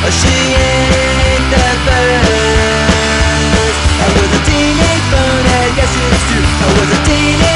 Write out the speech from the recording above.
she ain't the first. I was a teenage bonehead, yes it's true. I was a teenage